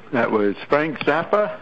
That was Frank Zappa,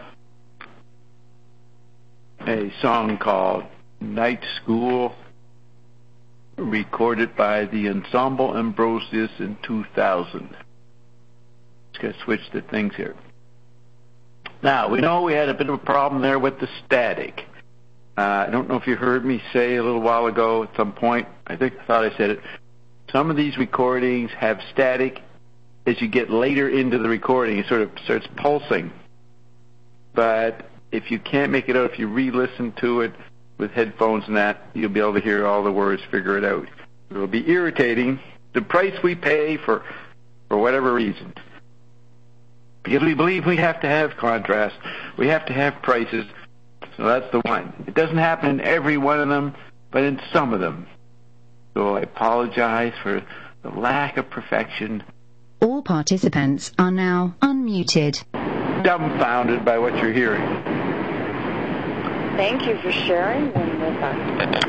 a song called Night School, recorded by the Ensemble Ambrosius in 2000. Just got to switch the things here. Now, we know we had a bit of a problem there with the static. I don't know if you heard me say a little while ago at some point, I thought I said it, some of these recordings have static as you get later into the recording. It sort of starts pulsing. But if you can't make it out, if you re-listen to it with headphones and that, you'll be able to hear all the words, figure it out. It'll be irritating, the price we pay for whatever reason. Because we believe we have to have contrast. We have to have prices. So that's the one. It doesn't happen in every one of them, but in some of them. So I apologize for the lack of perfection. All participants are now unmuted. Dumbfounded by what you're hearing. Thank you for sharing them with us.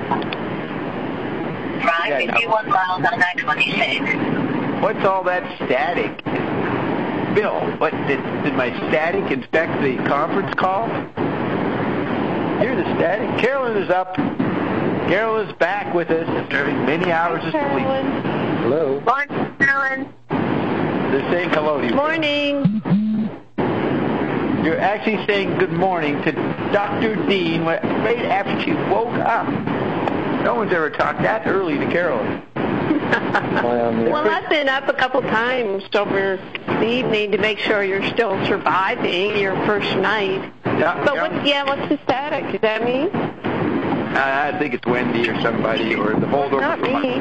Drive 51 miles on I-26. What's all that static? Bill, what did my static infect the conference call? Hear the static? Carolyn is up. Carol is back with us after many hours of sleep. Hello. Morning, Carolyn. They're saying hello to you. Morning. You're actually saying good morning to Dr. Dean right after she woke up. No one's ever talked that early to Carolyn. Well, I've been up a couple times over the evening to make sure you're still surviving your first night. Yeah, but what's the static? Is that me? I think it's Wendy or somebody or the holdover. Not me.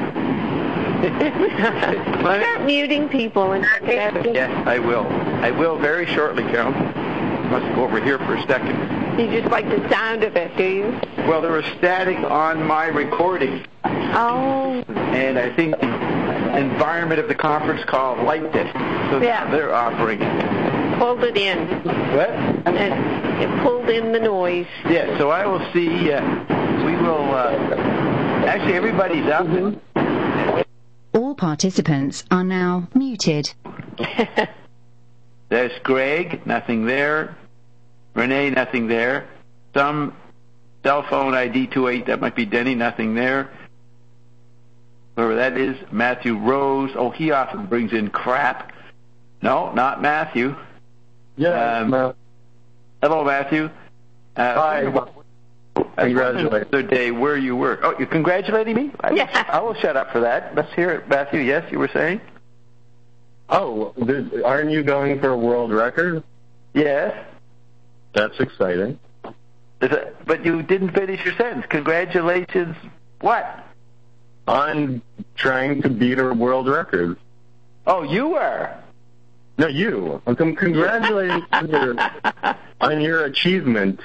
Start muting people. Yes, I will. I will very shortly, Carol. Must go over here for a second. You just like the sound of it, do you? Well, there was static on my recording. Oh. And I think the environment of the conference call liked it. So they're offering it. Pulled it in. What? And it pulled in the noise. Yeah, so I will see. We will. Actually, everybody's up. All participants are now muted. There's Greg, nothing there. Renee, nothing there. Some cell phone ID 28, that might be Denny, nothing there. Whoever that is, Matthew Rose. Oh, he often brings in crap. No, not Matthew. Yeah. Hello, Matthew. Hi. Congratulations. The day where you were. Oh, you're congratulating me? I will shut up for that. Let's hear it, Matthew. Yes, you were saying? Oh, aren't you going for a world record? Yes. That's exciting. But you didn't finish your sentence. Congratulations. What? I'm trying to beat a world record. Oh, you are? No, you. I'm congratulating you on your achievement.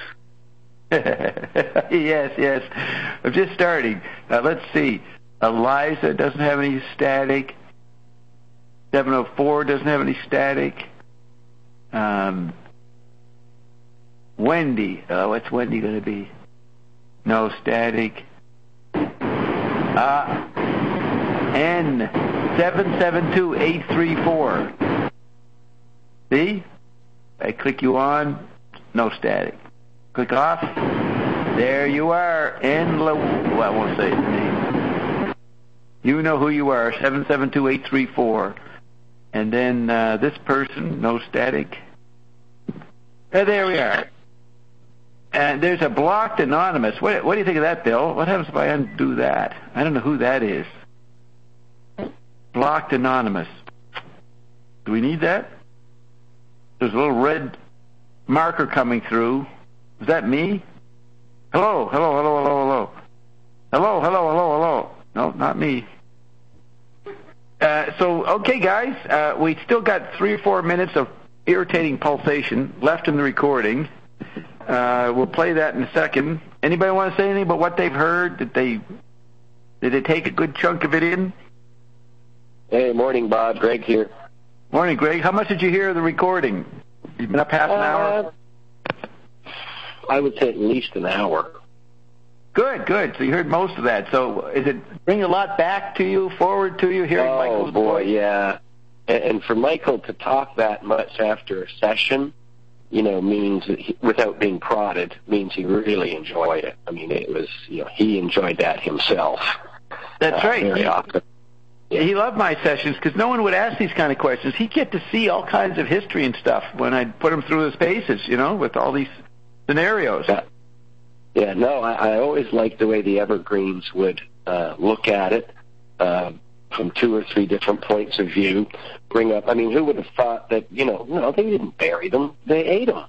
Yes. I'm just starting. Let's see. Eliza doesn't have any static. 704 doesn't have any static. Wendy. What's Wendy going to be? No static. N 772834. See? I click you on. No static. Click off. There you are. Well, I won't say his name. You know who you are. 772834. And then this person, no static. There we are. And there's a blocked anonymous. What do you think of that, Bill? What happens if I undo that? I don't know who that is. Blocked anonymous. Do we need that? There's a little red marker coming through. Is that me? Hello. Hello. No, not me. Okay, guys, we still got 3 or 4 minutes of irritating pulsation left in the recording. We'll play that in a second. Anybody want to say anything about what they've heard? Did they take a good chunk of it in? Hey, morning, Bob. Greg here. Morning, Greg. How much did you hear of the recording? You've been up half an hour? I would say at least an hour. Good. So you heard most of that. So is it bring a lot back to you, forward to you, hearing Michael's voice? Yeah. And for Michael to talk that much after a session, means that without being prodded, means he really enjoyed it. I mean, it was, he enjoyed that himself. That's right. Very often. He loved my sessions because no one would ask these kind of questions. He'd get to see all kinds of history and stuff when I'd put him through his paces, with all these scenarios. Yeah, no, I always liked the way the Evergreens would look at it from 2 or 3 different points of view. Bring up, who would have thought that, no, they didn't bury them. They ate them.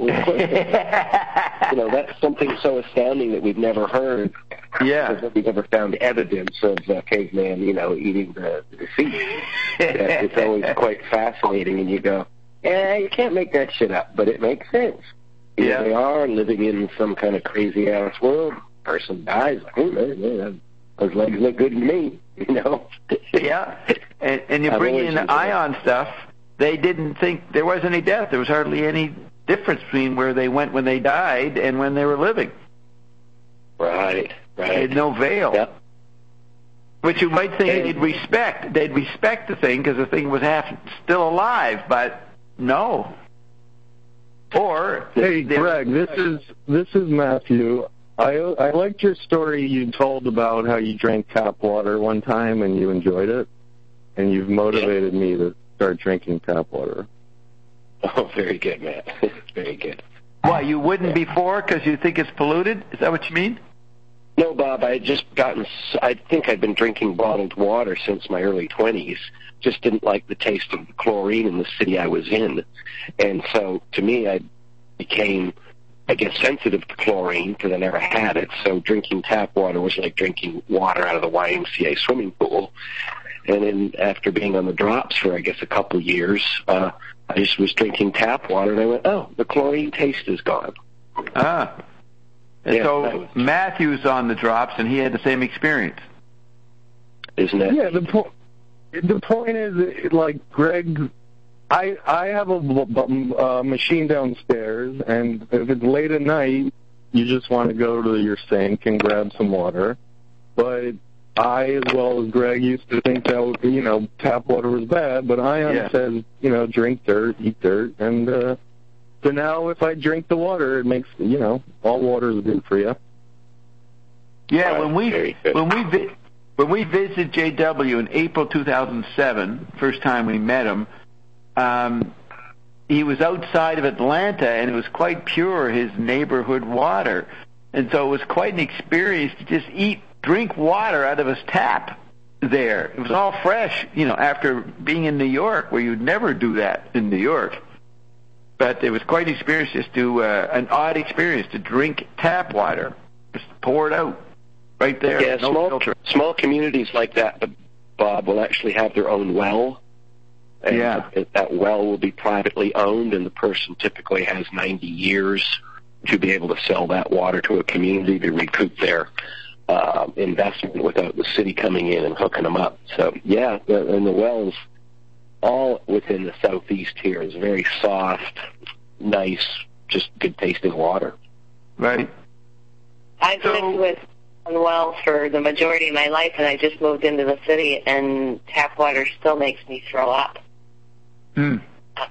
That's something so astounding that we've never heard. Yeah. Because we've never found evidence of caveman, eating the deceased. It's always quite fascinating, and you go, you can't make that shit up, but it makes sense. Yeah. They are living in some kind of crazy-ass world. Person dies, those legs look good to me, Yeah, and you bring in the ion stuff, they didn't think there was any death. There was hardly any difference between where they went when they died and when they were living. Right. They had no veil. Yep. Which you might think they'd respect. They'd respect the thing because the thing was still alive, but no. Or hey, Greg, this is Matthew. I liked your story you told about how you drank tap water one time and you enjoyed it, and you've motivated me to start drinking tap water. Oh, very good, Matt. Very good. Why, you wouldn't before because you think it's polluted? Is that what you mean? No, Bob, I think I'd been drinking bottled water since my early 20s. Just didn't like the taste of the chlorine in the city I was in. And so, to me, I became, sensitive to chlorine because I never had it. So drinking tap water was like drinking water out of the YMCA swimming pool. And then after being on the drops for, a couple years, I just was drinking tap water, and I went, oh, the chlorine taste is gone. Ah. And so Matthew's on the drops, and he had the same experience. Isn't it? Yeah, the point is, like, Greg, I have a machine downstairs, and if it's late at night, you just want to go to your sink and grab some water. But I, as well as Greg, used to think that, tap water was bad, but Ion says, drink dirt, eat dirt, and so now if I drink the water, it makes, all water is good for you. Yeah, when we visited JW in April 2007, first time we met him, he was outside of Atlanta, and it was quite pure, his neighborhood water. And so it was quite an experience to just drink water out of his tap there. It was all fresh, after being in New York, where you'd never do that in New York. But it was quite an experience just to, an odd experience to drink tap water. Just pour it out right there. Yeah, no filter. Small communities like that, Bob, will actually have their own well. And that well will be privately owned, and the person typically has 90 years to be able to sell that water to a community to recoup their investment without the city coming in and hooking them up. So, and the wells all within the southeast here is very soft, nice, just good-tasting water. Right. I've lived with wells for the majority of my life, and I just moved into the city, and tap water still makes me throw up. And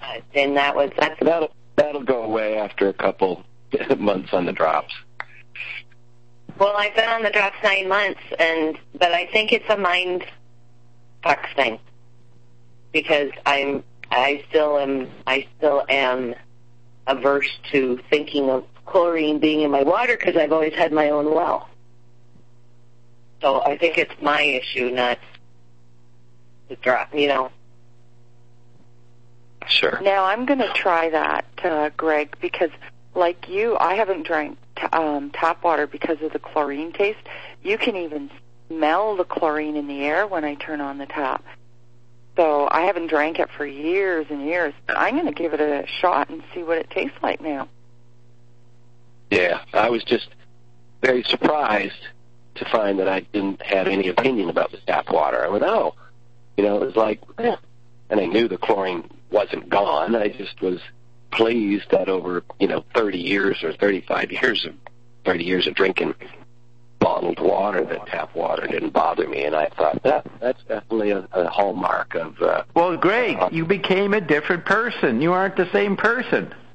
that'll go away after a couple months on the drops. Well, I've been on the drops 9 months, but I think it's a mind fuck thing, because I still am averse to thinking of chlorine being in my water because I've always had my own well. So I think it's my issue, not the drop, Sure. Now, I'm going to try that, Greg, because like you, I haven't drank tap water because of the chlorine taste. You can even smell the chlorine in the air when I turn on the tap. So I haven't drank it for years and years. But I'm going to give it a shot and see what it tastes like now. Yeah, I was just very surprised to find that I didn't have any opinion about the tap water. I went, it was like, and I knew the chlorine wasn't gone. I just was pleased that over, 30 years or 35 years of 30 years of drinking bottled water, that tap water didn't bother me. And I thought that's definitely a hallmark of... Well, Greg, you became a different person. You aren't the same person.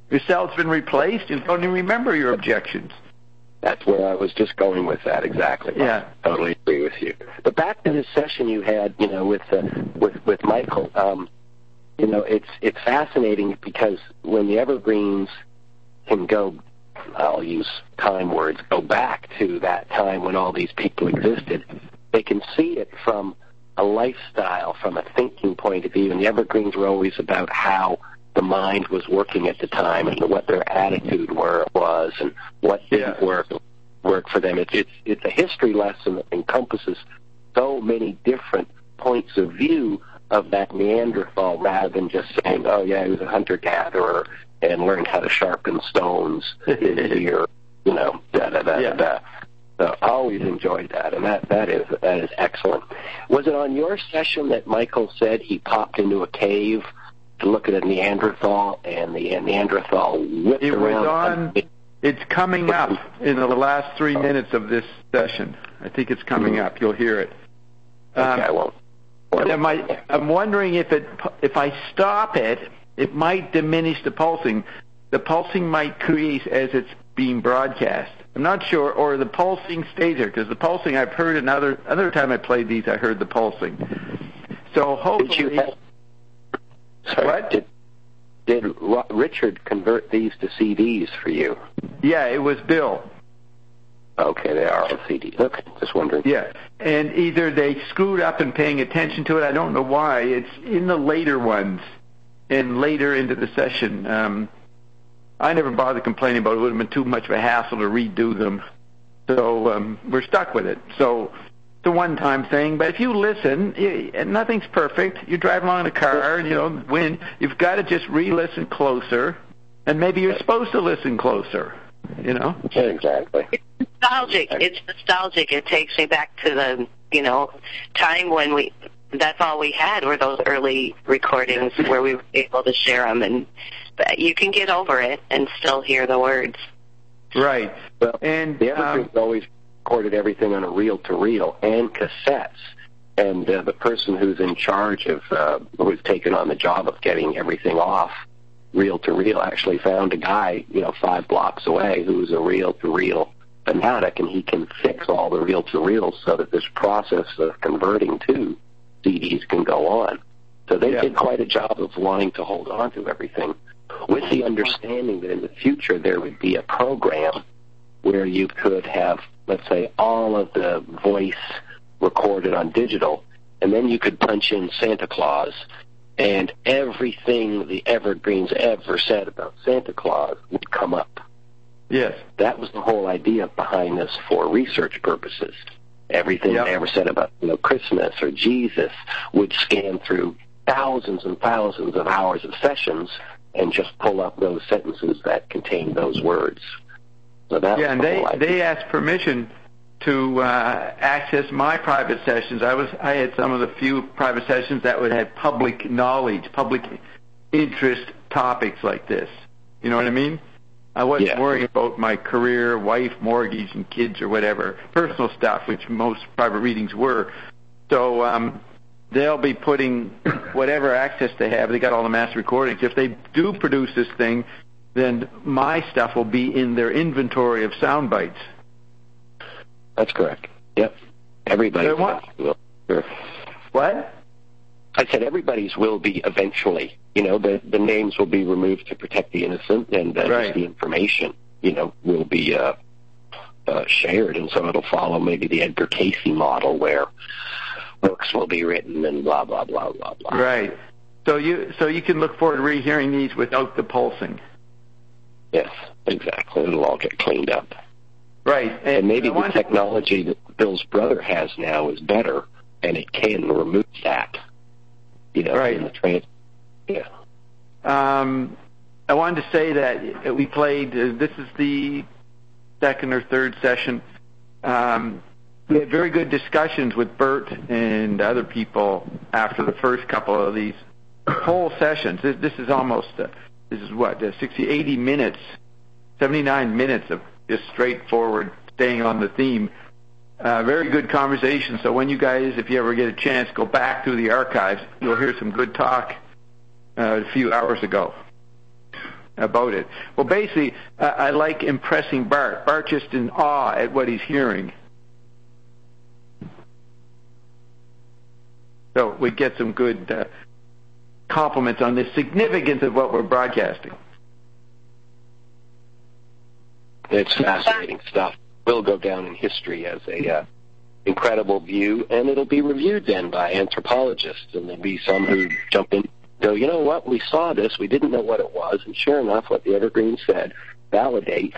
Your cell's been replaced. You don't even remember your objections. That's where I was just going with that exactly. Yeah, I totally agree with you. But back to this session you had, with Michael. It's fascinating because when the evergreens can go, I'll use time words, go back to that time when all these people existed, they can see it from a lifestyle, from a thinking point of view. And the evergreens were always about how the mind was working at the time and what their attitude was and what didn't work for them. It's a history lesson that encompasses so many different points of view of that Neanderthal, rather than just saying, oh, yeah, he was a hunter-gatherer and learned how to sharpen stones in the year, da-da-da-da-da. So I always enjoyed that, and that is excellent. Was it on your session that Michael said he popped into a cave to look at a Neanderthal, and the Neanderthal whipped around? It's coming up in the last 3 minutes of this session. I think it's coming up. You'll hear it. Okay, I won't. I'm wondering if I stop it, it might diminish the pulsing. The pulsing might crease as it's being broadcast. I'm not sure, or the pulsing stays there, because the pulsing I've heard another time I played these, I heard the pulsing. So hopefully. Did Richard convert these to CDs for you? Yeah, it was Bill. Okay, they are on CDs. Okay, just wondering. Yeah, and either they screwed up in paying attention to it. I don't know why. It's in the later ones and later into the session. I never bothered complaining about it. It would have been too much of a hassle to redo them. So we're stuck with it. So it's a one-time thing. But if you listen, nothing's perfect. You drive along in a car, and, when you've got to just re-listen closer, and maybe you're supposed to listen closer, Exactly. It's nostalgic. It takes me back to the, time when that's all we had were those early recordings where we were able to share them, but you can get over it and still hear the words. Right. Well, and the Evergreens always recorded everything on a reel-to-reel and cassettes. And the person who's in charge of, who's taken on the job of getting everything off reel-to-reel actually found a guy, 5 blocks away who's a reel-to-reel fanatic, and he can fix all the reel-to-reels so that this process of converting to CDs can go on. So they did quite a job of wanting to hold on to everything, with the understanding that in the future there would be a program where you could have, let's say, all of the voice recorded on digital, and then you could punch in Santa Claus, and everything the Evergreens ever said about Santa Claus would come up. Yes. That was the whole idea behind this for research purposes. Everything they ever said about Christmas or Jesus would scan through thousands and thousands of hours of sessions and just pull up those sentences that contain those words. So that was and the whole idea. they asked permission to access my private sessions. I had some of the few private sessions that would have public knowledge, public interest topics like this. You know what I mean? I wasn't worrying about my career, wife, mortgage, and kids or whatever, personal stuff, which most private readings were. So they'll be putting whatever access they have. They got all the master recordings. If they do produce this thing, then my stuff will be in their inventory of sound bites. That's correct. Yep. Everybody's will. Sure. What? I said everybody's will be eventually. The names will be removed to protect the innocent, and just the information, will be shared, and so it'll follow maybe the Edgar Cayce model where books will be written and blah blah blah blah blah. Right. So you can look forward to rehearing these without the pulsing. Yes, exactly. It'll all get cleaned up. Right. And maybe the technology that Bill's brother has now is better, and it can remove that. Right. In the trans. Yeah. I wanted to say that we played. This is the second or third session. We had very good discussions with Bert and other people after the first couple of these whole sessions. This is almost. This is what 80 minutes, 79 minutes of just straightforward staying on the theme. Very good conversation. So when you guys, if you ever get a chance, go back through the archives, you'll hear some good talk a few hours ago. about it. Well, basically, I like impressing Bart. Bart just in awe at what he's hearing. So we get some good compliments on the significance of what we're broadcasting. It's fascinating stuff. Will go down in history as a incredible view, and it'll be reviewed then by anthropologists, and there'll be some who jump in and go, you know what, we saw this, we didn't know what it was, and sure enough, what the Evergreen said validates,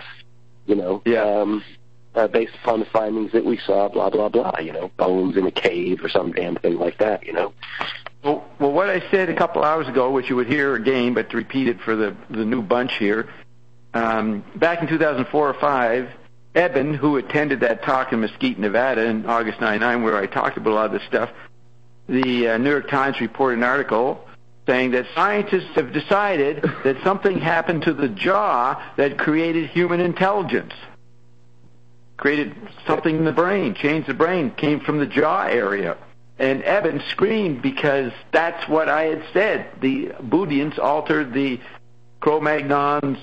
based upon the findings that we saw, blah, blah, blah, bones in a cave or some damn thing like that, Well, what I said a couple hours ago, which you would hear again, but to repeat it for the new bunch here, back in 2004 or 5, Eben, who attended that talk in Mesquite, Nevada in August 99, where I talked about a lot of this stuff, the New York Times reported an article saying that scientists have decided that something happened to the jaw that created human intelligence. Created something in the brain, changed the brain, came from the jaw area. And Eben screamed because that's what I had said. The Booleans altered the Cro-Magnon's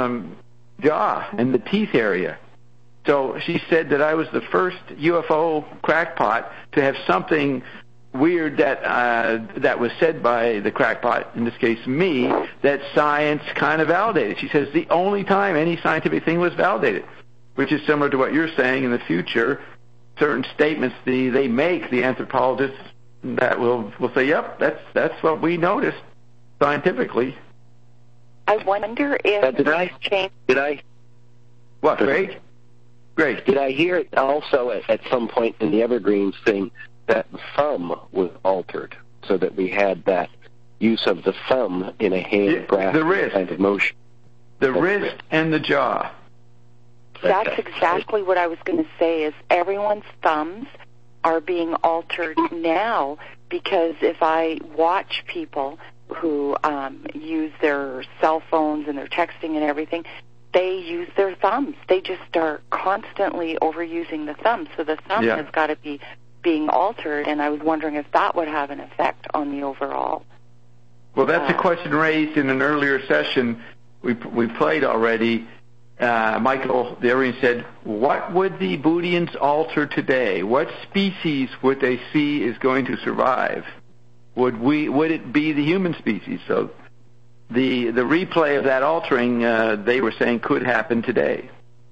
jaw and the teeth area. So she said that I was the first UFO crackpot to have something weird that was said by the crackpot, in this case me, that science kind of validated. She says the only time any scientific thing was validated, which is similar to what you're saying in the future. Certain statements they make, the anthropologists, that will say, yep, that's what we noticed scientifically. I wonder if did I? What, Greg? Great. Did I hear it also at some point in the Evergreens thing that the thumb was altered so that we had that use of the thumb in a hand grasp kind of motion? The wrist and the jaw. That's exactly what I was going to say, is everyone's thumbs are being altered now, because if I watch people who use their cell phones and their texting and everything, they use their thumbs. They just are constantly overusing the thumb. So the thumb has got to be being altered, and I was wondering if that would have an effect on the overall. Well, that's a question raised in an earlier session we played already. Michael Darian said, what would the Booleans alter today? What species would they see is going to survive? Would it be the human species? So the replay of that altering, they were saying, could happen today.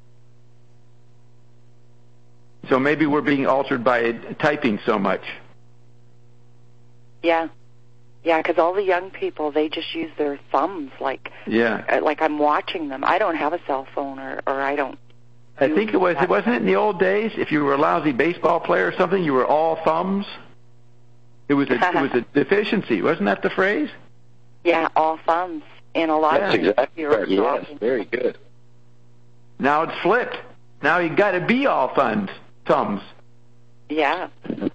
So maybe we're being altered by typing so much. Yeah. Yeah, because all the young people, they just use their thumbs like I'm watching them. I don't have a cell phone or I don't. I think wasn't it in the old days, if you were a lousy baseball player or something, you were all thumbs? It was a deficiency. Wasn't that the phrase? Yeah, all thumbs. In a lot of exactly right. Yes, very good. Now it's flipped. Now you got to be all thumbs. Yeah.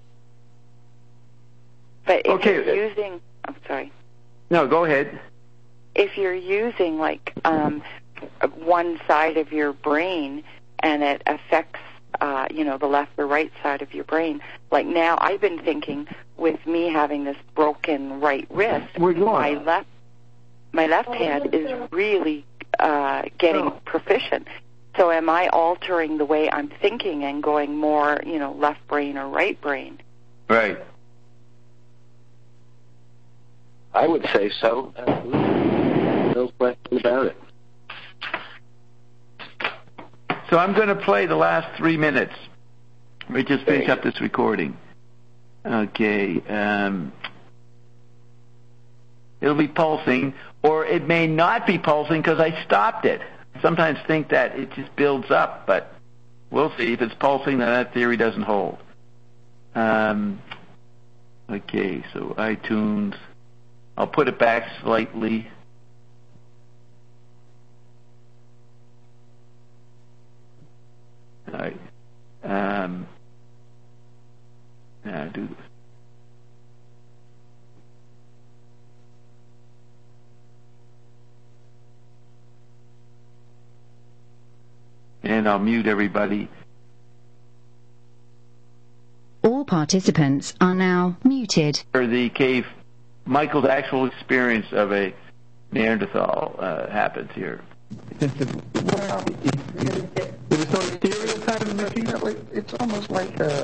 But if you're using, I'm sorry. No, go ahead. If you're using one side of your brain and it affects, the left or right side of your brain, like now I've been thinking with me having this broken right wrist, my left hand is really getting proficient. So am I altering the way I'm thinking and going more, left brain or right brain? Right. I would say so. No question about it. So I'm going to play the last 3 minutes. We just finish up this recording. Okay. It'll be pulsing, or it may not be pulsing because I stopped it. Sometimes think that it just builds up, but we'll see. If it's pulsing, then that theory doesn't hold. Okay, so iTunes. I'll put it back slightly. All right. I'll do this. And I'll mute everybody. All participants are now muted. For the cave, Michael's actual experience of a Neanderthal happens here. It was sort of stereotype of the machine. It's almost like a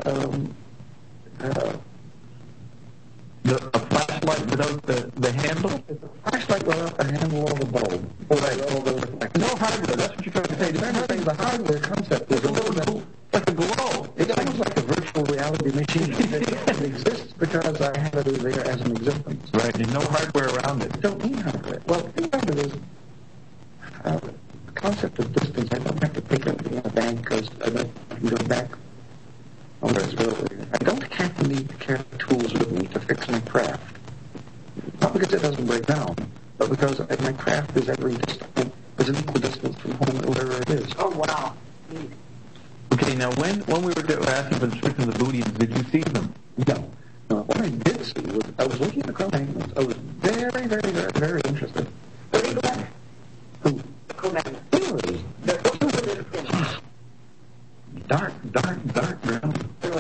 flashlight without the handle? It's a flashlight without the handle or the bulb. No hardware, that's what you're trying to say. The hardware concept is a little bit like a glow. It's almost like a virtual reality machine. It exists because I have it there as an existence. Right, and no hardware around it. Don't need hardware. Well, the thing about it is, the concept of distance, I don't have to pick everything in a bag because I can go back. I don't have to need to carry tools with me to fix my craft. Not because it doesn't break down, but because my craft is an equal distance from home, wherever it is. Oh, wow. Okay, now when we were asking for the description of the Booleans, did you see them? No. What I did see was, I was looking at the Cro-Magnons. I was very, very, very, very interested. Who? The Cro-Magnon. Really? Dark brown.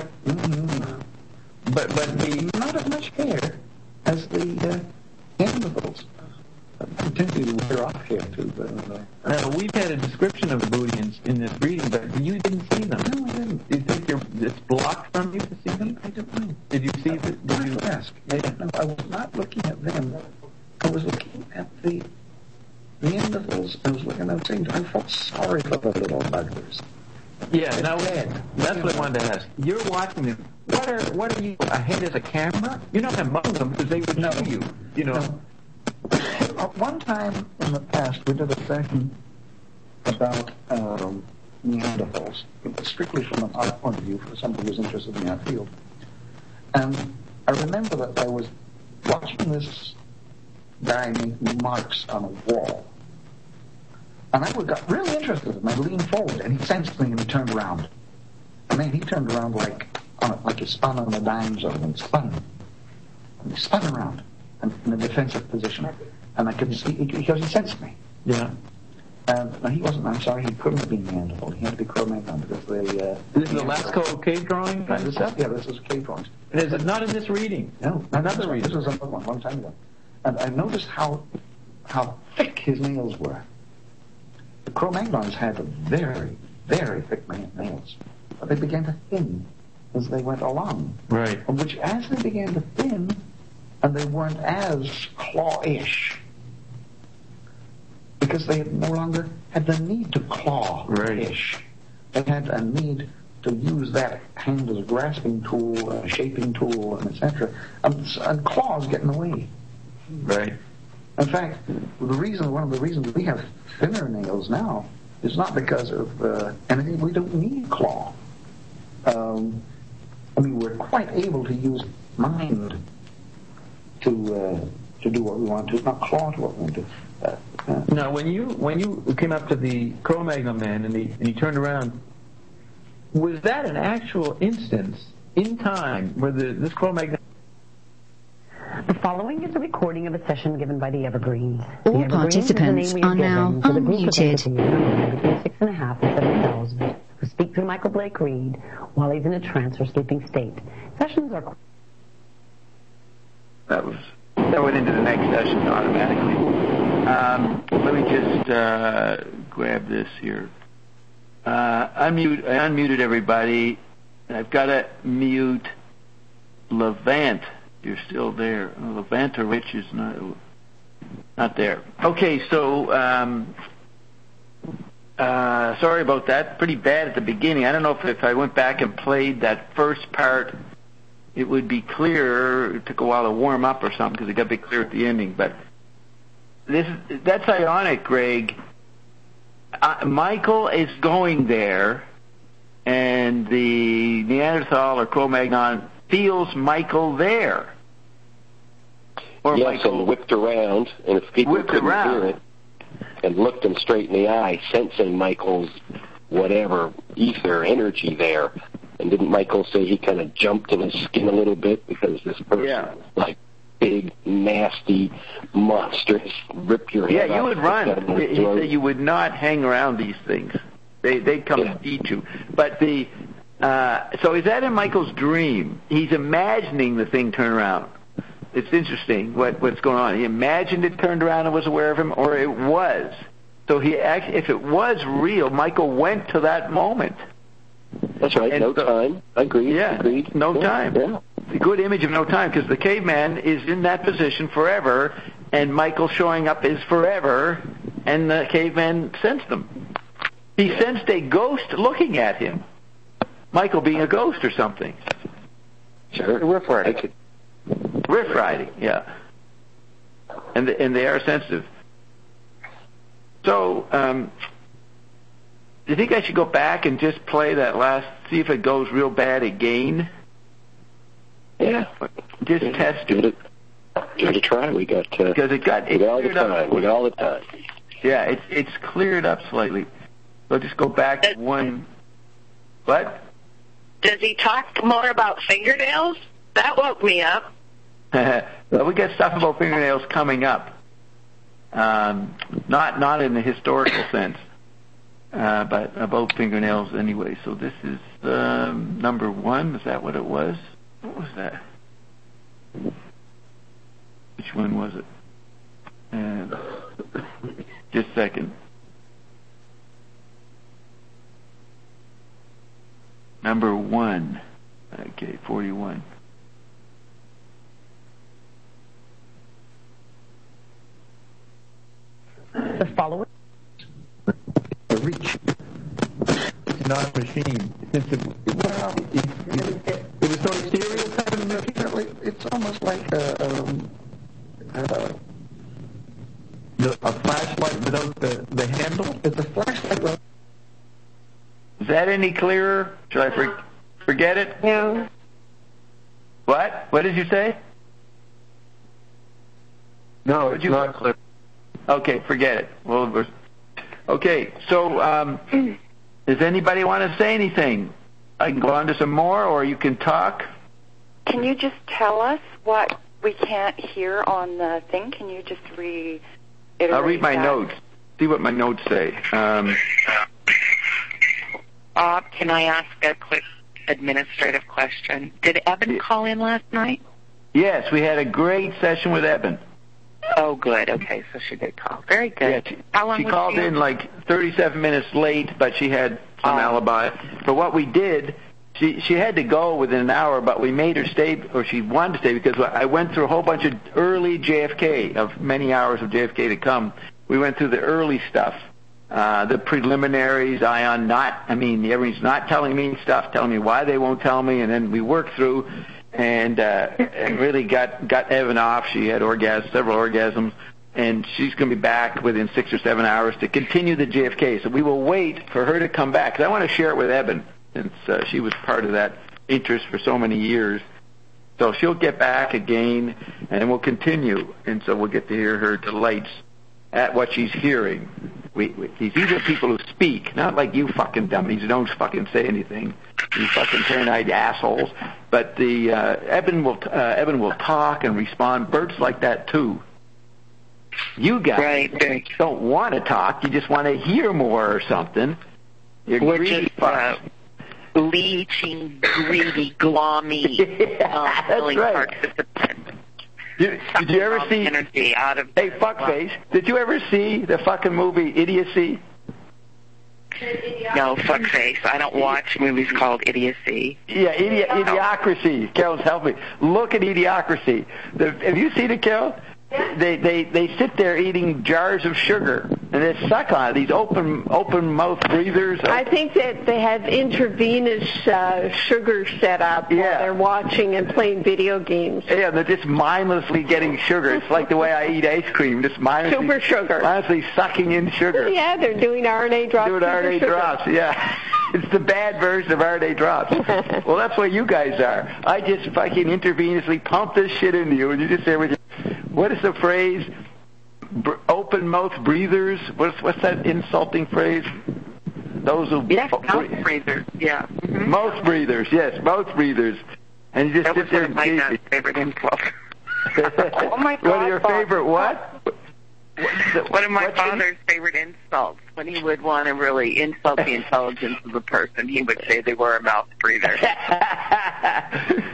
But not as much hair as the Neanderthals. I tend to wear off hair too, but now we've had a description of the Booleans in this reading, but you didn't see them. No, I didn't. You think it's blocked from you to see them? I don't know. Did you see them? Did you ask? No, I was not looking at them. I was looking at the Neanderthals. I was looking at things. I felt sorry for the little buggers. Yeah, now that's what I wanted to ask. You're watching them. What are you ahead as a camera? You're not among them because they would know you. You know. No. One time in the past, we did a session about Neanderthals, strictly from an art point of view for somebody who's interested in that field. And I remember that I was watching this guy make marks on a wall. And I got really interested and I leaned forward and he sensed me and he turned around. And then he turned around like he spun on the dime zone and spun. And he spun around in a defensive position. And I could see, because he sensed me. Yeah. No, he wasn't, I'm sorry, he couldn't have been Neanderthal. He had to be Cro-Magnon because they... This is the Lascaux cave drawing kind of stuff? Yeah, this is cave drawings. And is it not in this reading? No, another reading. This was another one, long time ago. And I noticed how thick his nails were. The Cro-Magnons had very, very thick nails. But they began to thin as they went along. Right. Which, as they began to thin, and they weren't as claw-ish, because they no longer had the need to claw-ish. They had a need to use that hand as a grasping tool, a shaping tool, and etc. And claws get in the way. Right. In fact, one of the reasons we have thinner nails now is not because of anything. We don't need claw. We're quite able to use mind to do what we want to, not claw to what we want to. Now, when you came up to the Cro-Magnon man and he turned around, was that an actual instance in time where this Cro-Magnon? The following is a recording of a session given by the Evergreens. All the Evergreens participants are now unmuted. 6.5 and 7,000 who speak through Michael Blake Reed while he's in a trance or sleeping state. Sessions are... That went into the next session automatically. Let me just grab this here. I unmuted everybody. I've got to mute Levant. You're still there. Levanta Rich is not there. Okay, so sorry about that. Pretty bad at the beginning. I don't know if I went back and played that first part, it would be clearer. It took a while to warm up or something because it got a bit clear at the ending. But that's ironic, Greg. Michael is going there, and the Neanderthal or Cro-Magnon feels Michael there. Or yes, Michael and whipped around, and if people couldn't hear it, and looked him straight in the eye, sensing Michael's whatever ether energy there. And didn't Michael say he kind of jumped in his skin a little bit because this person was like big, nasty, monstrous, rip your head off. Yeah, you would run. He said you would not hang around these things. They'd come and eat you. But so is that in Michael's dream? He's imagining the thing turn around. it's interesting what's going on. He imagined it, turned around and was aware of him, or it was. So he actually, if it was real, Michael went to that moment. That's right. And time. Agreed. Yeah. Agreed. No time. Yeah. A good image of no time, because the caveman is in that position forever, and Michael showing up is forever, and the caveman sensed them. He sensed a ghost looking at him. Michael being a ghost or something. Sure. Riff riding. Riff riding, yeah. And they are sensitive. So, do you think I should go back and just play that last, see if it goes real bad again? Yeah. Just test it. Give it a try. We got because we got all the time. We got all the time. Yeah, it's cleared up slightly. So just go back one. What? Does he talk more about fingernails? That woke me up. Well, we got stuff about fingernails coming up. Not in the historical sense, but about fingernails anyway. So this is number 1. Is that what it was? What was that? Which one was it? Just a second. Number 1. Okay, 41. The following. A reach. It's not a machine. It was so stereotyping. It's almost like a flashlight without the handle. It's a flashlight. Is that any clearer? Should I forget it? No. What? What did you say? No, it's not clear. Okay, forget it. Well, okay, so does anybody want to say anything? I can go on to some more, or you can talk. Can you just tell us what we can't hear on the thing? Can you just reiterate I'll read my that? notes. See what my notes say. Bob, can I ask a quick administrative question? Did Eben call in last night? Yes, we had a great session with Eben. Oh, good. Okay, so she did call. Very good. Yeah, How long she was called in like 37 minutes late, but she had some alibi. But what we did, she had to go within an hour, but we made her stay, or she wanted to stay, because I went through a whole bunch of early JFK, of many hours of JFK to come. We went through the early stuff, the preliminaries, everybody's not telling me stuff, telling me why they won't tell me, and then we worked through and really got Evan off. She had several orgasms, and she's going to be back within 6 or 7 hours to continue the JFK. So we will wait for her to come back, because I want to share it with Eben, since she was part of that interest for so many years. So she'll get back again, and we'll continue, and so we'll get to hear her delights at what she's hearing. These are people who speak, not like you fucking dummies who don't fucking say anything, you fucking paranoid assholes. But Eben will talk and respond. Bert's like that too. You guys don't want to talk; you just want to hear more or something. You're greedy fucks. Leeching, greedy, glommy, that's right. Participants. Did you ever see? Energy out of hey, fuckface! Did you ever see the fucking movie Idiocy? No, fuckface. I don't watch movies called Idiocy. Yeah, Idiocracy. Carol's helping me. Look at Idiocracy. Have you seen it, Carol? They sit there eating jars of sugar, and they suck on it, these open mouth breathers. I think that they have intravenous sugar set up while they're watching and playing video games. Yeah, they're just mindlessly getting sugar. It's like the way I eat ice cream, just mindlessly. Super sugar. Mindlessly sucking in sugar. Yeah, they're doing RNA drops. Doing RNA drops, yeah. It's the bad version of RNA drops. Well, that's what you guys are. I just fucking intravenously pump this shit into you, and you just say, what is the phrase? Open mouth breathers? What's that insulting phrase? Those who mouth breathers. Yeah. Mm-hmm. Mouth breathers. Yes, mouth breathers. And you just sit there and my dad's favorite insult. Oh my God! What are your favorite what? One of my father's favorite insults, when he would want to really insult the intelligence of a person, he would say they were a mouth breather.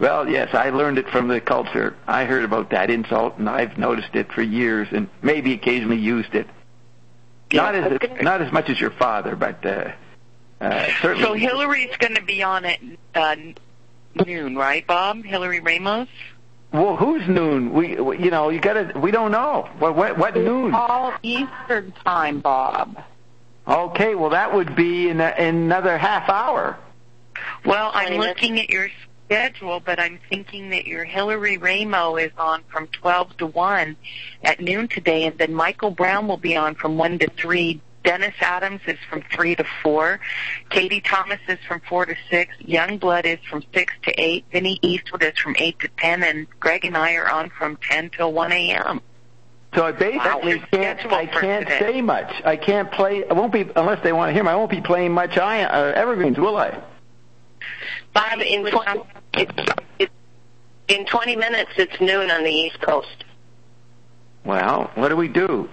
Well, yes, I learned it from the culture. I heard about that insult, and I've noticed it for years, and maybe occasionally used it. Not as much as your father, but certainly. So Hillary's going to be on at noon, right, Bob? Hillary Ramos. Well, who's noon? We don't know. What noon? All Eastern time, Bob. Okay, well that would be in another half hour. Well, I'm looking at your schedule, but I'm thinking that your Hillary Ramos is on from 12 to 1 at noon today, and then Michael Brown will be on from 1 to 3. Dennis Adams is from 3 to 4. Katie Thomas is from 4 to 6. Youngblood is from 6 to 8. Vinny Eastwood is from 8 to 10, and Greg and I are on from 10 till 1 a.m. So I basically can't say much. I can't play. I won't be, unless they want to hear me, I won't be playing much evergreens, will I? Bob, in 20 minutes, it's noon on the East Coast. Well, what do we do?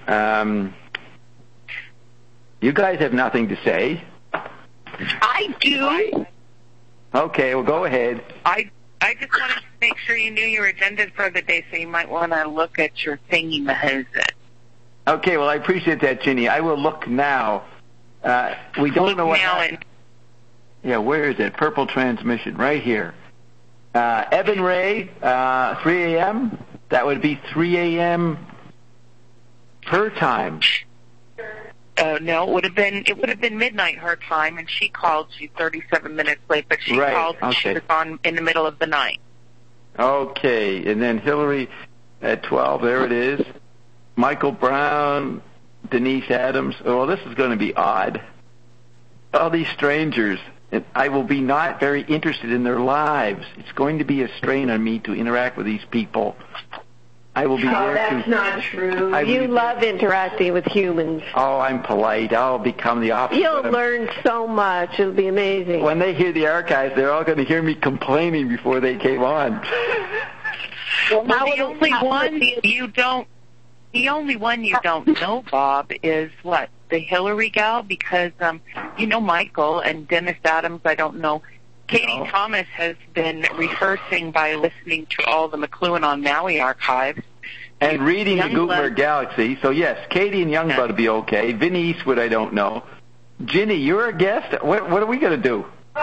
You guys have nothing to say. I do. Okay, well, go ahead. I just wanted to make sure you knew your agenda for the day, so you might want to look at your thingy-mahooza. Okay, well, I appreciate that, Ginny. I will look now. We don't know what... Yeah, where is it? Purple transmission, right here. Evan Ray, 3 a.m.? That would be 3 a.m. her time. No, it would have been midnight her time, and she called. She's 37 minutes late, but she called. Okay. She was on in the middle of the night. Okay, and then Hillary at 12. There it is. Michael Brown, Denise Adams. Oh, this is going to be odd. All these strangers. And I will be not very interested in their lives. It's going to be a strain on me to interact with these people. I will be there that's not true. You love interacting with humans. Oh, I'm polite. I'll become the opposite. You'll learn so much. It'll be amazing. When they hear the archives, they're all going to hear me complaining before they came on. Well, the only one you don't know, Bob, is what? The Hillary gal? Because, Michael and Dennis Adams, I don't know. Katie Thomas has been rehearsing by listening to all the McLuhan on Maui archives. And reading the Gutenberg Galaxy. So, yes, Katie and Youngblood will be okay. Vinny Eastwood, I don't know. Ginny, you're a guest? What are we going to do?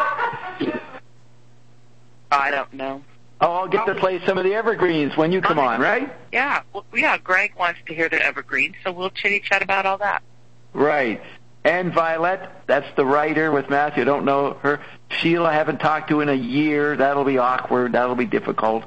I don't know. Oh, I'll get to play some of the evergreens when you come on, right? Yeah. Well, yeah, Greg wants to hear the evergreens, so we'll chitty-chat about all that. Right. And Violet, that's the writer with Matthew. I don't know her. Sheila, I haven't talked to in a year. That'll be awkward. That'll be difficult.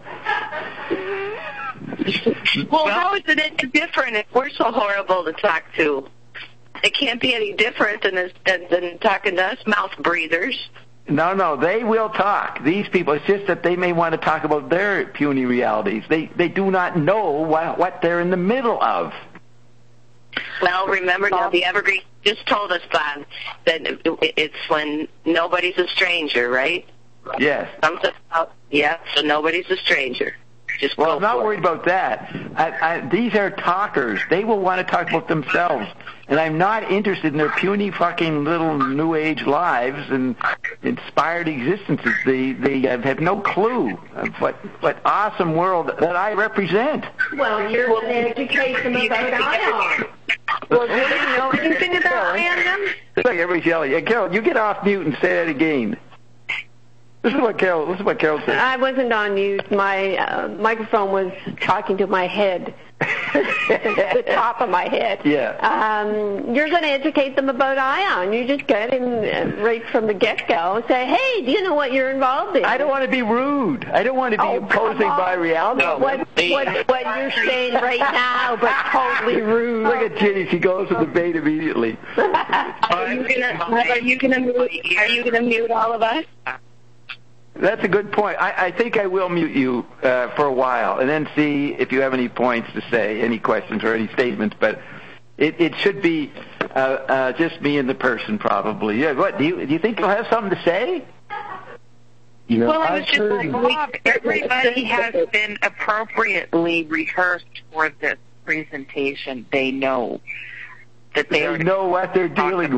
Well, how is it any different if we're so horrible to talk to? It can't be any different than talking to us mouth breathers. No, they will talk. These people, it's just that they may want to talk about their puny realities. They do not know what they're in the middle of. Well, remember now, the Evergreen just told us, Bob, that it's when nobody's a stranger, right? Yes. So nobody's a stranger. Well, I'm not worried about that. These are talkers. They will want to talk about themselves. And I'm not interested in their puny fucking little New Age lives and inspired existences. They have no clue of what awesome world that I represent. Well, you're going to educate them about ION. Well, do they know anything about random? Look, everybody's yelling. Yeah, Carol, you get off mute and say that again. This is what Carol said. I wasn't on mute. My microphone was talking to my head, the top of my head. Yeah. You're going to educate them about ION. You just get in right from the get-go and say, hey, do you know what you're involved in? I don't want to be rude. I don't want to be imposing my reality. No, what you're saying right now, but totally rude. Look at Ginny. She goes to the bait immediately. Are you going to mute all of us? That's a good point. I think I will mute you for a while and then see if you have any points to say, any questions or any statements. But it should be just me and the person probably. Yeah. What do you think you'll have something to say? Well, I was just like, Bob, everybody has been appropriately rehearsed for this presentation. They know that they know what they're dealing with.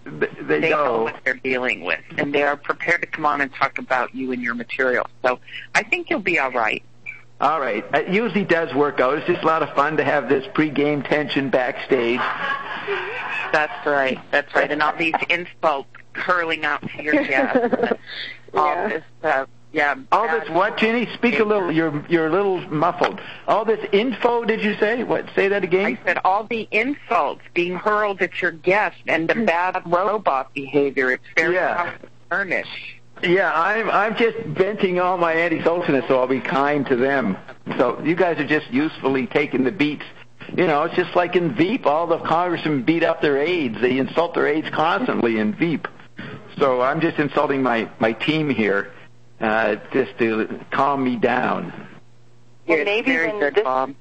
they know what they're dealing with, and they are prepared to come on and talk about you and your material. So I think you'll be all right. All right. It usually does work out. It's just a lot of fun to have this pre-game tension backstage. That's right. That's right. And all these insults hurling out to your chest. All this, all this what, Ginny? Speak a little. You're a little muffled. All this info, did you say? What? Say that again? I said all the insults being hurled at your guest and the bad robot behavior. It's very concerning. Yeah, I'm just venting all my anti-socialists, so I'll be kind to them. So you guys are just usefully taking the beats. You know, it's just like in Veep, all the congressmen beat up their aides. They insult their aides constantly in Veep. So I'm just insulting my team here, just to calm me down. Well, maybe when this Bob.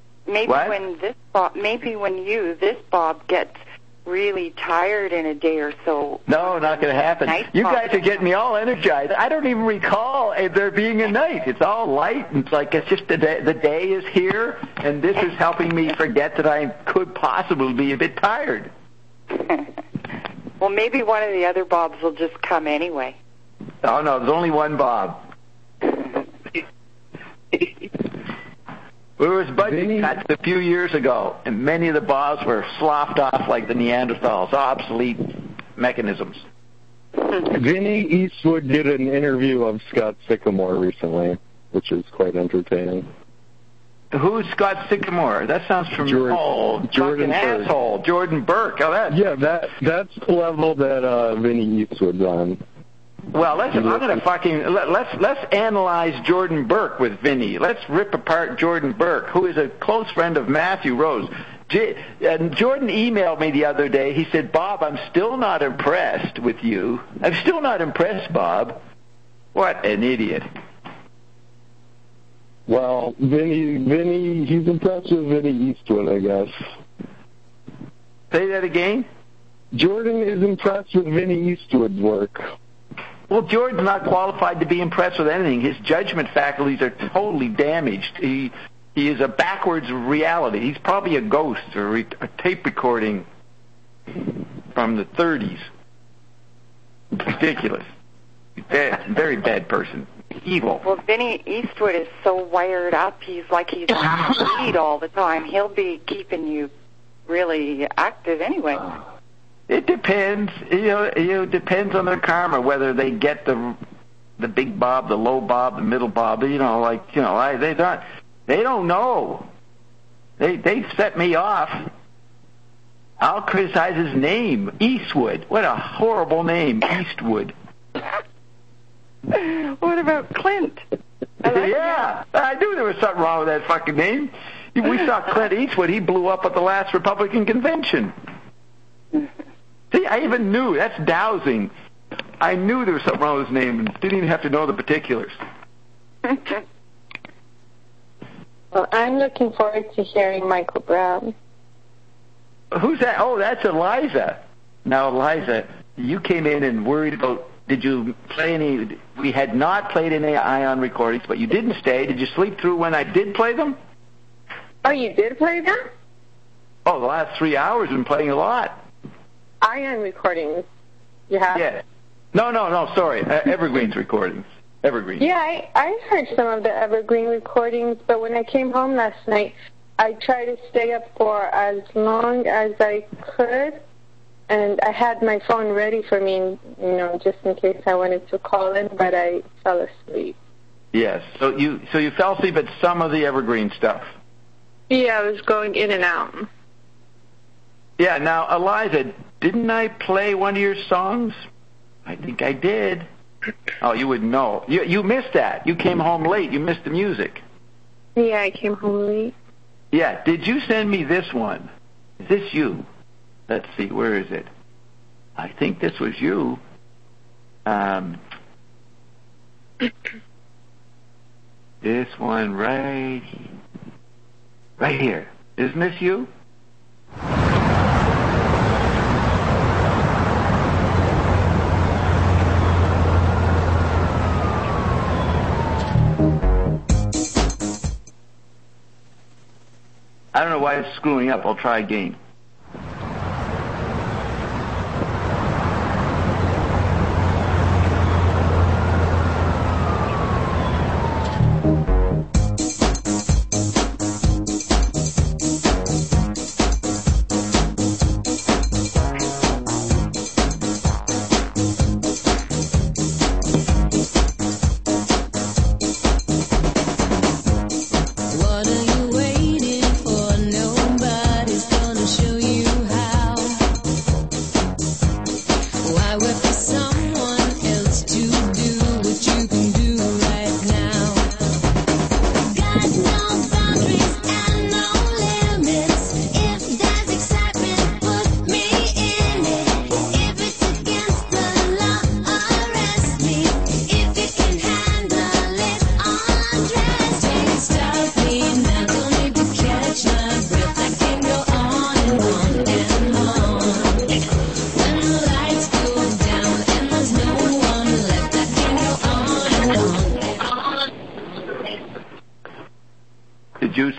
Maybe when this Bob gets really tired in a day or so. No, not going to happen. You guys are getting me all energized. I don't even recall there being a night. It's all light. And it's just the day is here, and this is helping me forget that I could possibly be a bit tired. Well, maybe one of the other Bobs will just come anyway. Oh, no, there's only one Bob. There was budget cuts a few years ago, and many of the Bobs were sloughed off like the Neanderthals, obsolete mechanisms. Vinny Eastwood did an interview of Scott Sycamore recently, which is quite entertaining. Who's Scott Sycamore? That sounds familiar. Jordan Burke. Asshole. Jordan Burke. Oh, that's the level that Vinny Eastwood's on. Well, let's analyze Jordan Burke with Vinny. Let's rip apart Jordan Burke, who is a close friend of Matthew Rose. And Jordan emailed me the other day. He said, "Bob, I'm still not impressed with you. I'm still not impressed, Bob." What an idiot. Well, Vinny, he's impressed with Vinny Eastwood, I guess. Say that again? Jordan is impressed with Vinny Eastwood's work. Well, Jordan's not qualified to be impressed with anything. His judgment faculties are totally damaged. He is a backwards reality. He's probably a ghost or a tape recording from the 30s. Ridiculous. Very bad person. Evil. Well, Vinny Eastwood is so wired up. He's like he's on speed all the time. He'll be keeping you really active anyway. It depends. It depends on their karma, whether they get the big Bob, the low Bob, the middle Bob. They don't know. They set me off. I'll criticize his name, Eastwood. What a horrible name, Eastwood. What about Clint? I knew there was something wrong with that fucking name. We saw Clint Eastwood. He blew up at the last Republican convention. See, I even knew. That's dowsing. I knew there was something wrong with his name and didn't even have to know the particulars. Well, I'm looking forward to hearing Michael Brown. Who's that? Oh, that's Eliza. Now, Eliza, you came in and worried about, did you play any, we had not played any Ion recordings, but you didn't stay. Did you sleep through when I did play them? Oh, you did play them? Oh, the last 3 hours I've been playing a lot. Ion recordings. You have? Yeah. No, sorry. Evergreen's recordings. Evergreen. Yeah, I heard some of the Evergreen recordings, but when I came home last night, I tried to stay up for as long as I could, and I had my phone ready for me, just in case I wanted to call in, but I fell asleep. Yes. So you fell asleep at some of the Evergreen stuff. Yeah, I was going in and out. Yeah. Now, Eliza, didn't I play one of your songs? I think I did. Oh, you would know. You missed that. You came home late. You missed the music. Yeah, I came home late. Yeah. Did you send me this one? Is this you? Let's see. Where is it? I think this was you. This one right here. Isn't this you? I don't know why it's screwing up. I'll try again.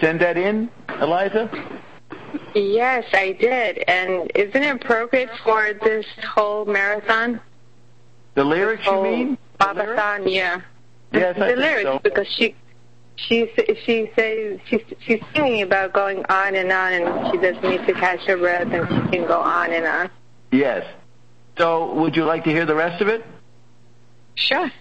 send that in, Eliza? Yes, I did. And isn't it appropriate for this whole marathon? The lyrics, you mean? Babathon, yeah. Yes, the lyrics, so. Because she says she's singing about going on, and she doesn't need to catch her breath, and she can go on and on. Yes. So, would you like to hear the rest of it? Sure.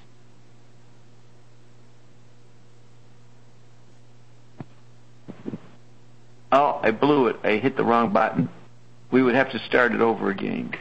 Oh, I blew it. I hit the wrong button. We would have to start it over again.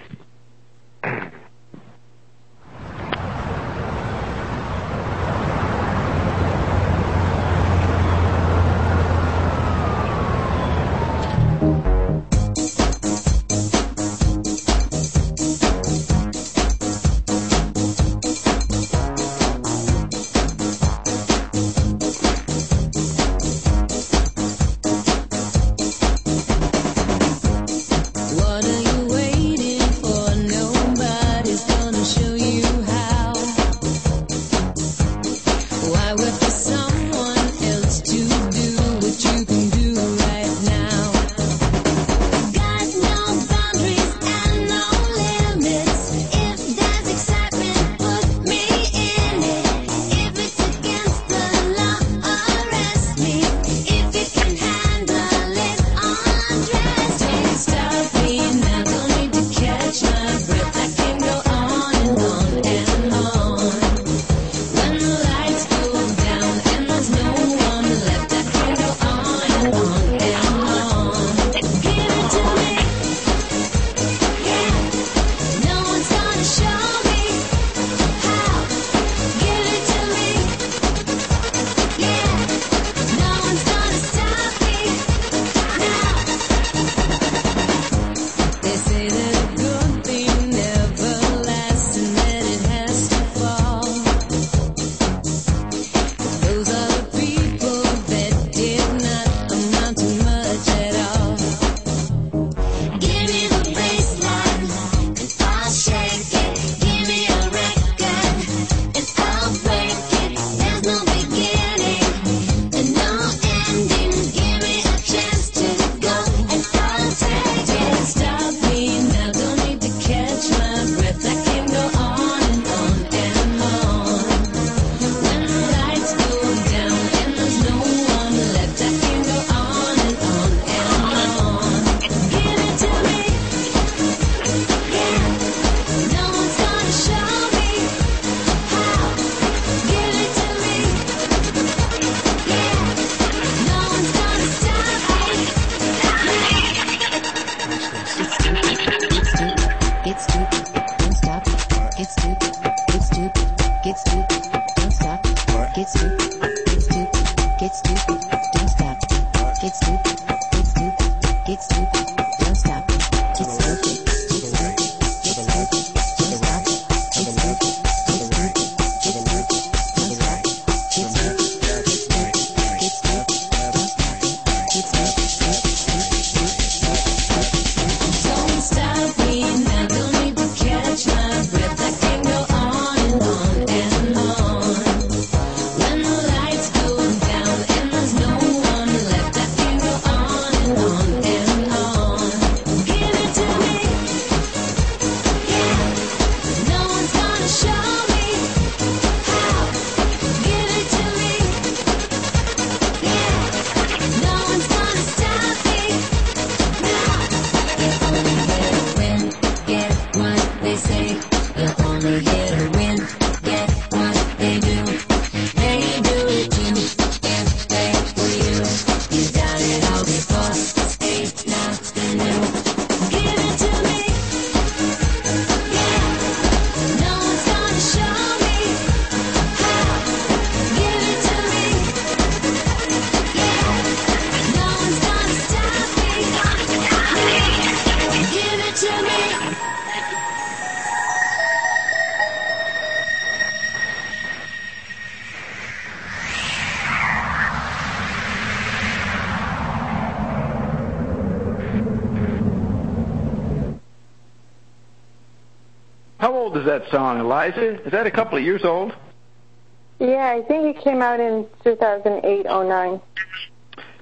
How old is that song, Eliza? Is that a couple of years old? Yeah, I think it came out in 2008, 09.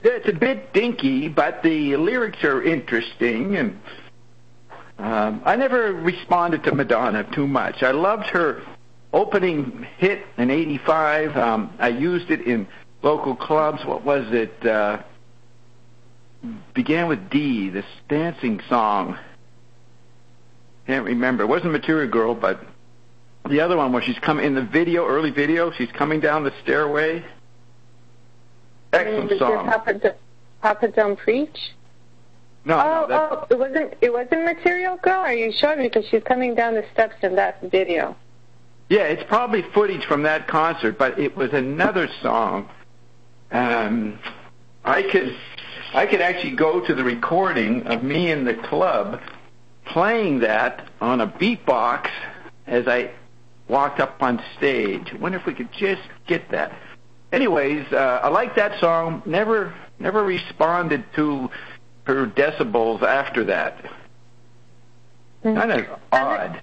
It's a bit dinky, but the lyrics are interesting, and I never responded to Madonna too much. I loved her opening hit in '85. I used it in local clubs. What was it? Began with D, this dancing song. Can't remember. It wasn't Material Girl, but the other one where she's coming in the video, early video, she's coming down the stairway. Excellent song. Papa Don't Preach? No, it wasn't Material Girl? Are you sure? Because she's coming down the steps in that video. Yeah, it's probably footage from that concert, but it was another song. I could actually go to the recording of me in the club playing that on a beatbox as I walked up on stage. I wonder if we could just get that. Anyways, I like that song. Never responded to her decibels after that. Kind of odd.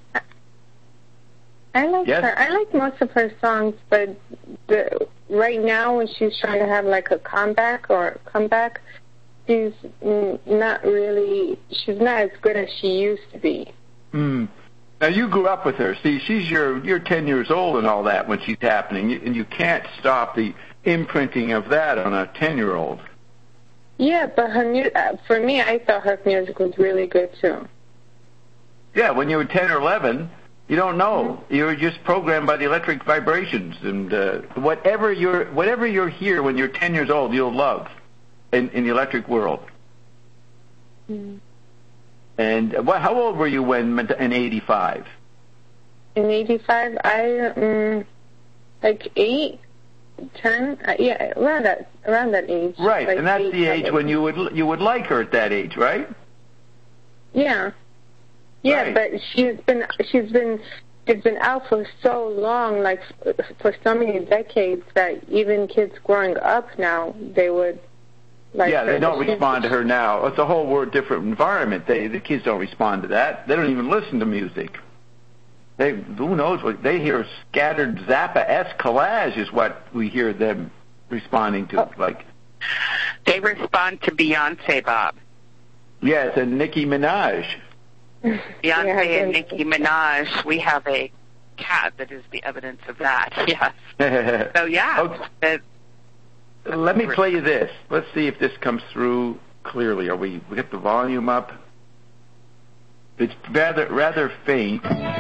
I like her. I like most of her songs, but right now when she's trying to have like a comeback, she's not as good as she used to be. Now, you grew up with her. See, you're 10 years old and all that when she's happening, and you can't stop the imprinting of that on a 10-year-old. Yeah, but for me, I thought her music was really good, too. Yeah, when you were 10 or 11, you don't know. Mm-hmm. You're just programmed by the electric vibrations, and whatever you're here when you're 10 years old, you'll love in the electric world. Mm-hmm. And how old were you in '85? In '85, I like 8, 10, around that age. Right, like and that's the age when you would like her at that age, right? Yeah, right. But she's been out for so long, like for so many decades, that even kids growing up now, they would. They don't respond to her now. It's a whole different environment. The kids don't respond to that. They don't even listen to music. Who knows what they hear? Scattered Zappa-esque collage is what we hear them responding to. Like they respond to Beyonce, Bob. Yes, and Nicki Minaj. Beyonce and Nicki Minaj. We have a cat that is the evidence of that. Yes. So yeah. Okay. Let me play you this. Let's see if this comes through clearly. We get the volume up. It's rather faint.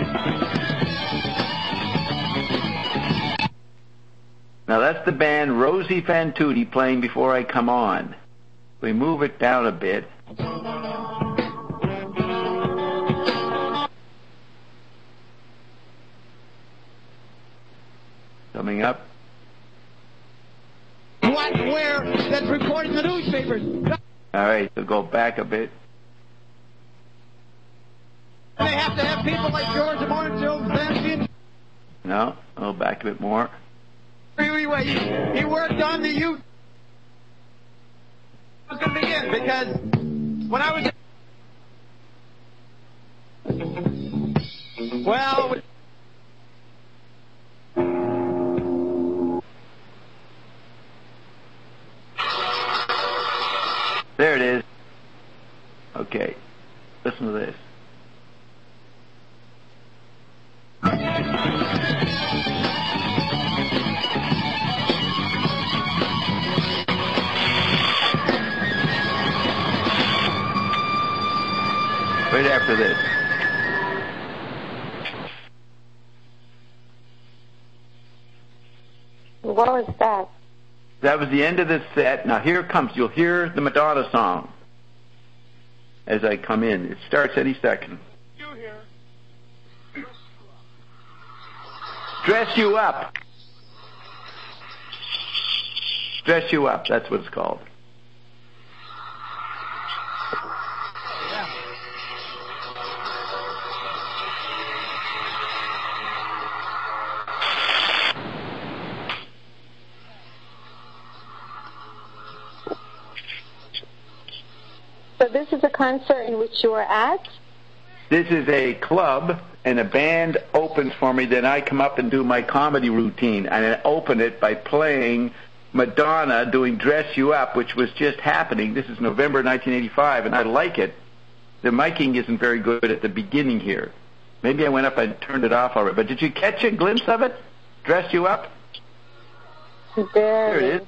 Now that's the band Rosie Fantutti playing Before I Come On. We move it down a bit. Coming up. Where that's reported in the newspapers. All right, so go back a bit. They have to have people like George Martin. No, go back a bit more. He worked on the youth. I was going to begin because when I was there it is. Okay. Listen to this. Right after this. What was that? That was the end of the set. Now here it comes. You'll hear the Madonna song as I come in. It starts any second. You hear. Dress You Up. Dress You Up. That's what it's called. So this is a concert in which you were at? This is a club, and a band opens for me. Then I come up and do my comedy routine, and I open it by playing Madonna doing Dress You Up, which was just happening. This is November 1985, and I like it. The miking isn't very good at the beginning here. Maybe I went up and turned it off already. But did you catch a glimpse of it? Dress You Up? There it is.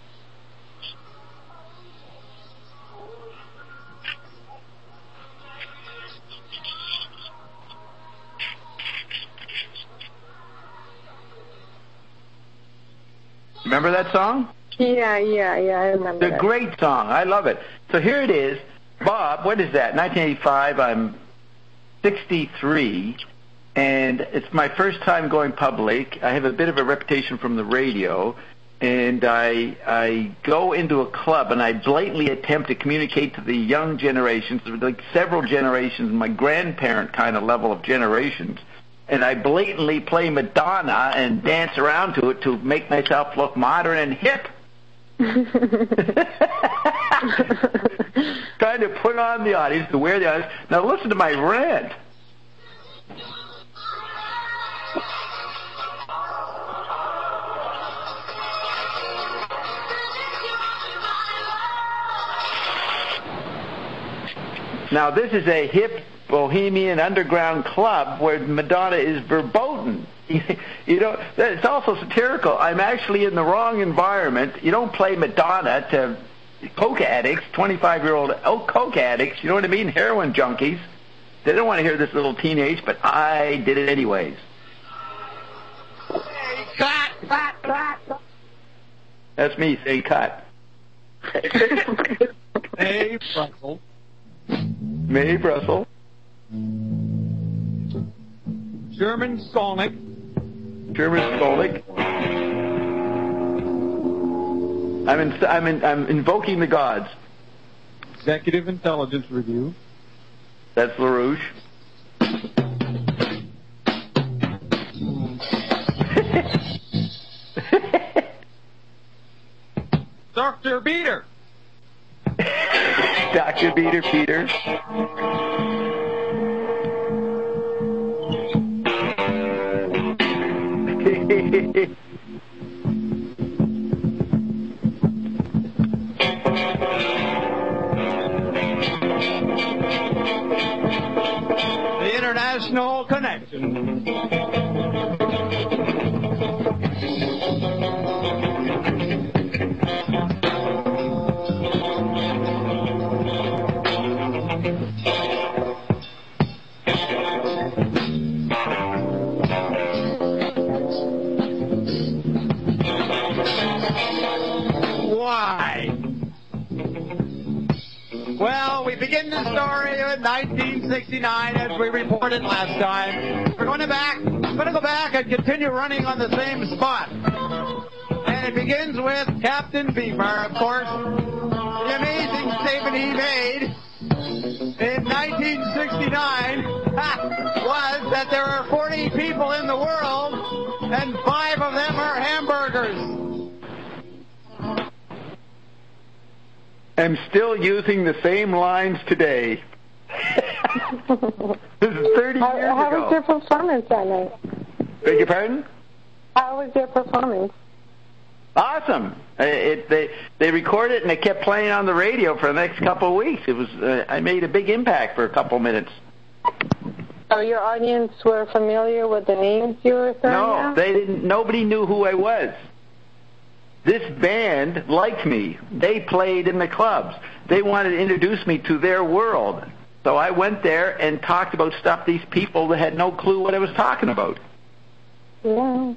Remember that song? Yeah, I remember. It's a great song. I love it. So here it is. Bob, what is that? 1985, I'm 63, and it's my first time going public. I have a bit of a reputation from the radio, and I go into a club, and I blatantly attempt to communicate to the young generations, like several generations, my grandparent kind of level of generations, and I blatantly play Madonna and dance around to it to make myself look modern and hip. Trying to put on the audience, to wear the audience. Now listen to my rant. Now this is a hip bohemian underground club where Madonna is verboten. You know, it's also satirical. I'm actually in the wrong environment. You don't play Madonna to coke addicts, 25-year-old coke addicts, you know what I mean, heroin junkies. They don't want to hear this little teenage, but I did it anyways. Hey, cut. That's me saying cut. Hey, Brussels. May Brussels. German Skolnick. I'm invoking the gods. Executive Intelligence Review. That's LaRouche. Dr. Beater. Dr. Beater Peter. The International Connection. Well, we begin the story in 1969 as we reported last time. We're going to go back and continue running on the same spot. And it begins with Captain Beaver, of course. The amazing statement he made in 1969 was that there are 40 people in the world and 5 of them are hamburgers. I'm still using the same lines today. This is 30 years ago. How was your performance that night? Beg your pardon? How was your performance? Awesome. They recorded it and they kept playing on the radio for the next couple of weeks. It was I made a big impact for a couple of minutes. So your audience were familiar with the names you were throwing out? No, they didn't. Nobody knew who I was. This band liked me. They played in the clubs. They wanted to introduce me to their world. So I went there and talked about stuff these people that had no clue what I was talking about. Yeah.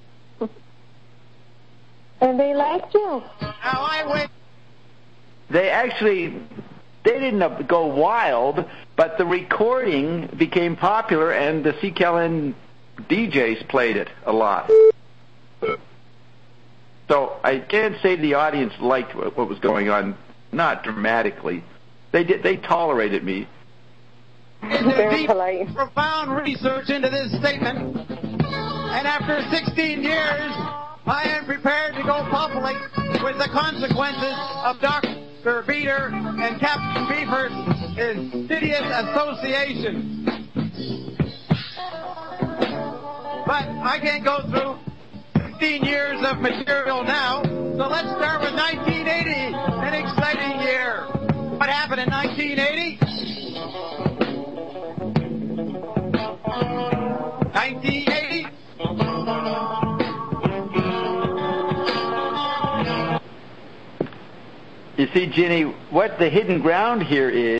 And they liked you. Now I went. They didn't go wild, but the recording became popular and the CKLN DJs played it a lot. So I can't say the audience liked what was going on, not dramatically. They tolerated me. Very polite. Profound research into this statement, and after 16 years, I am prepared to go public with the consequences of Dr. Beater and Captain Beaver's insidious association. But I can't go through 15 years of material now. So let's start with 1980, an exciting year. What happened in 1980? 1980. You see, Ginny, what the hidden ground here is